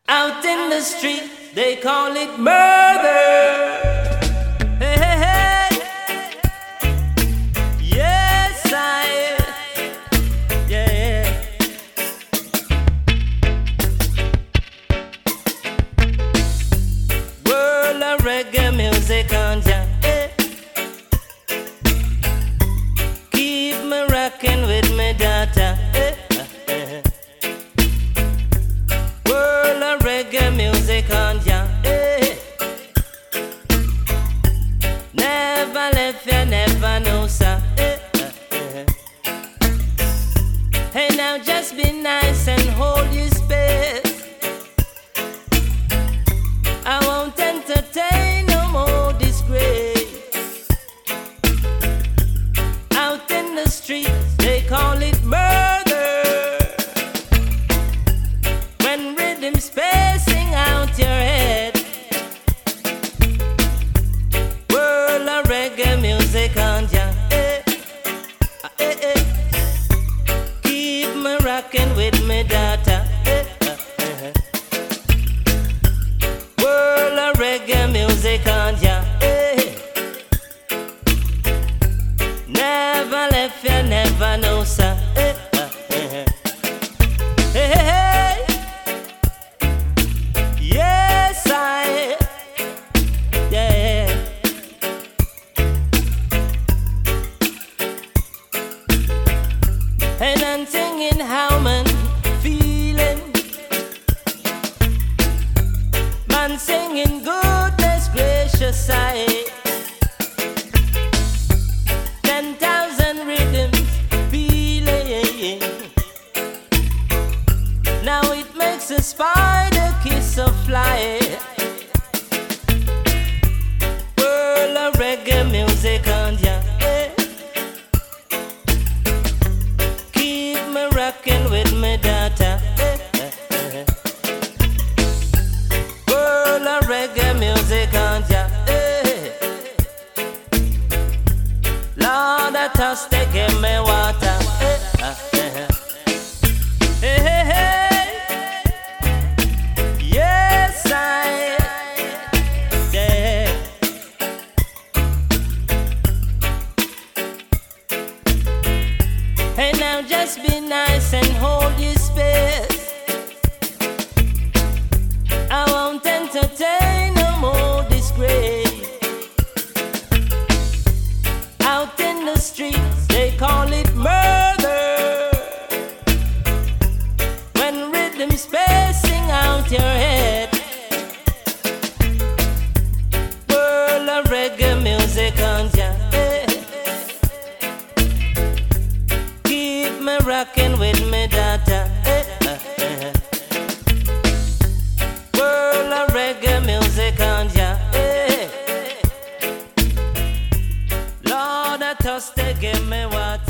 Out in the street, they call it murder. Hey, hey, hey. Yes, yeah. World of reggae music on ya. Keep me rocking with me daughter. World of reggae music on ya. Never left ya, never know, sir. Hey, now just be nice and hold your space. I won't entertain no more disgrace. Out in the street, they call it murder. When rhythm's spacing out your head. World of reggae music on ya. Keep me rocking with me daughter. World of reggae music on ya. Never left ya, never know, sir. Hey. Yes, yeah. And I'm singing how man feeling. Man singing goodness gracious, 10,000 rhythms feeling. Now it makes a spider kiss a fly. World of reggae music on ya. Keep me rocking with me daughter. World of reggae music on ya. Lord, I toss they give me water. Hey. Yes, yeah. Hey, now just be nice and hold your space. I won't entertain no more disgrace. Out in the streets, they call it murder. When rhythm's spacing out your head. World of reggae music on ya. Keep me rocking with me daughter. World of reggae music on ya. Lord, I toss they give me water.